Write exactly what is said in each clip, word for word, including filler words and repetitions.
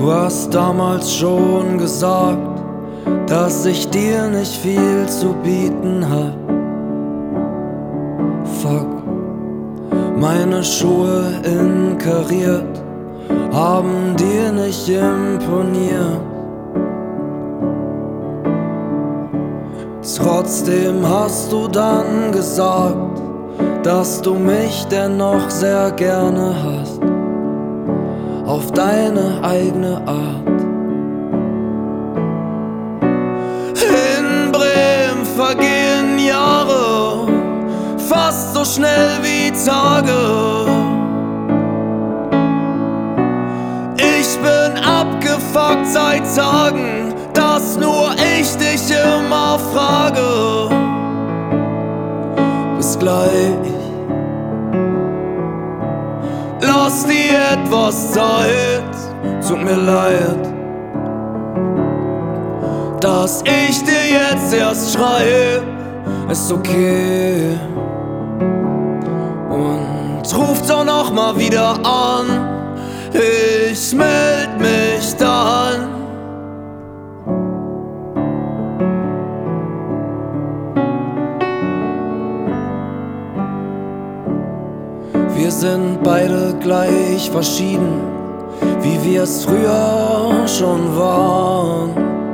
Du hast damals schon gesagt, dass ich dir nicht viel zu bieten hab. Fuck, meine Schuhe in kariert haben dir nicht imponiert. Trotzdem hast du dann gesagt, dass du mich dennoch sehr gerne hast, auf deine eigene Art. In Bremen vergehen Jahre, fast so schnell wie Tage. Ich bin abgefuckt seit Tagen, dass nur ich dich immer frage. Bis gleich. Lass dir etwas Zeit, tut mir leid, dass ich dir jetzt erst schreib, ist okay. Und ruf doch noch mal wieder an, ich meld mich dann. Wir sind beide gleich verschieden, wie wir es früher schon waren.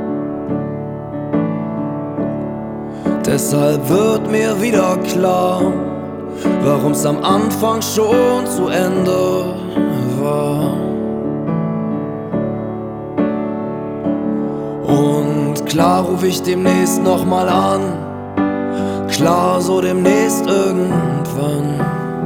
Deshalb wird mir wieder klar, warum's am Anfang schon zu Ende war. Und klar ruf ich demnächst nochmal an, klar so demnächst irgendwann.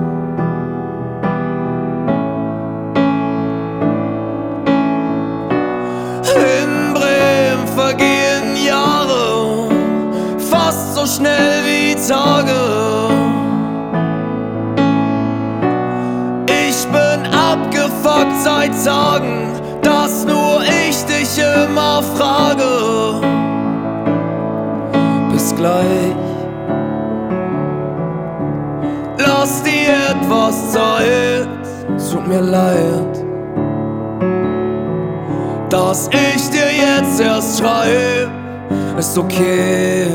In Bremen vergehen Jahre, fast so schnell wie Tage. Ich bin abgefuckt seit Tagen, dass nur ich dich immer frage. Bis gleich. Lass dir etwas Zeit, tut mir leid, dass ich dir jetzt erst schreib, ist okay.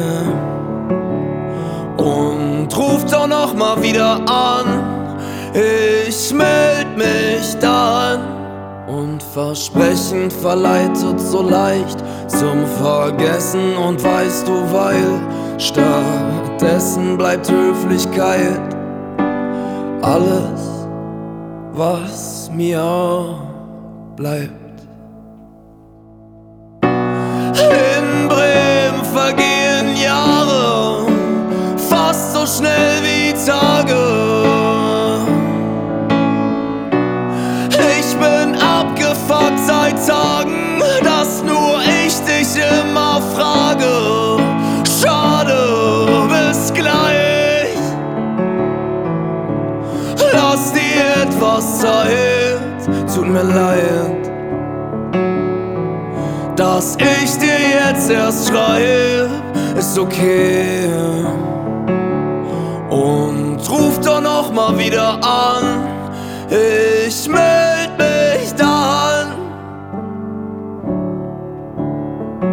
Und ruf doch noch mal wieder an, ich meld mich dann. Und Versprechen verleitet so leicht zum Vergessen. Und weißt du, weil stattdessen bleibt Höflichkeit alles, was mir bleibt. In Bremen vergehen Jahre, fast so schnell wie Tage. Ich bin abgefuckt seit Tagen, dass nur ich dich immer frage. Schade, bis gleich. Lass dir etwas Zeit, tut mir leid, dass ich dir jetzt erst schreib, ist okay. Und ruf doch noch mal wieder an, ich meld mich dann.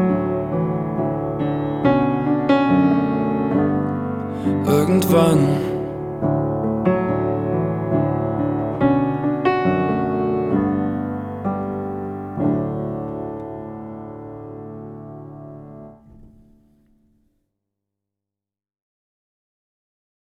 Irgendwann.